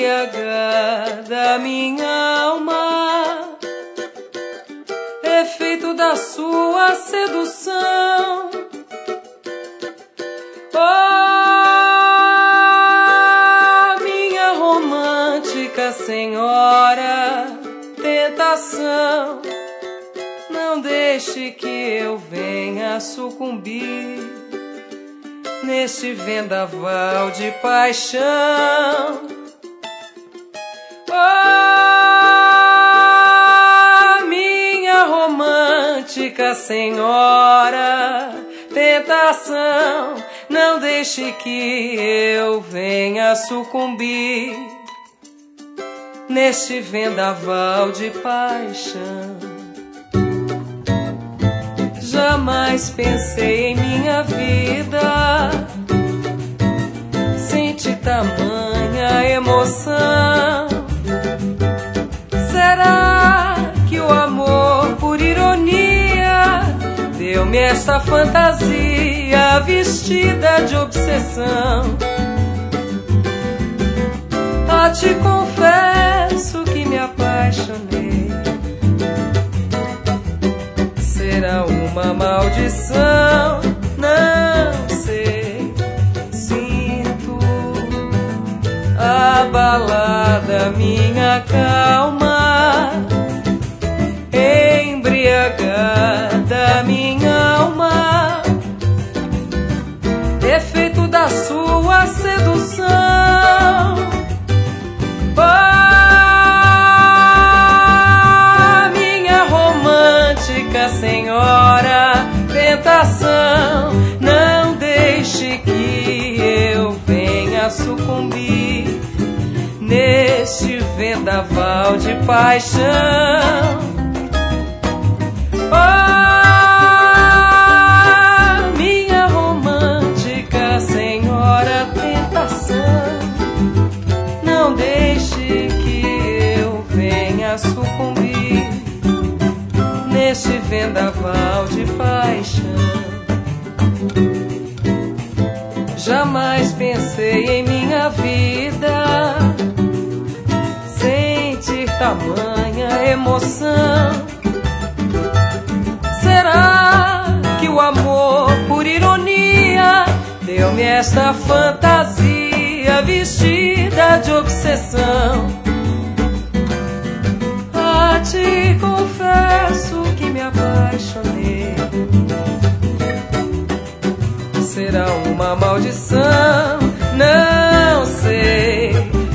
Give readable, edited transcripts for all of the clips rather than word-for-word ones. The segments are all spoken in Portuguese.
embriagada minha alma, efeito da sua sedução. Oh, minha romântica senhora, tentação, não deixe que eu venha sucumbir neste vendaval de paixão. Oh, minha romântica senhora, tentação, não deixe que eu venha sucumbir neste vendaval de paixão. Jamais pensei em minha vida senti tamanha emoção. Será que o amor, por ironia, deu-me esta fantasia vestida de obsessão? Ah, te confesso que me apaixonei. Será uma maldição? Não sei. Sinto abalada minha calma, embriagada minha alma, efeito da sua sedução. Senhora, tentação, não deixe que eu venha sucumbir neste vendaval de paixão. Oh, minha romântica senhora, tentação, não deixe que eu venha sucumbir neste vendaval de paixão. Jamais pensei em minha vida sentir tamanha emoção. Será que o amor, por ironia, deu-me esta fantasia vestida de obsessão? Ah, te confesso que me apaixonei. Será uma maldição? Não sei.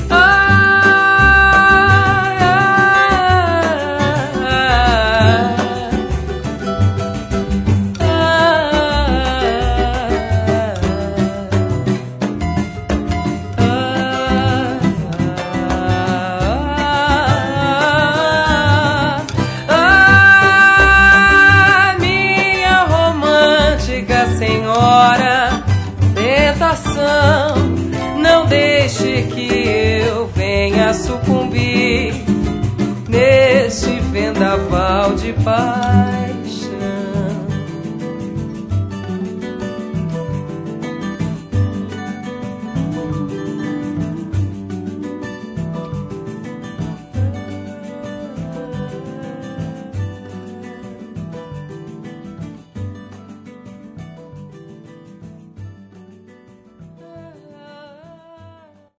Senhora, tentação, não deixe que eu venha sucumbir neste vendaval de paz.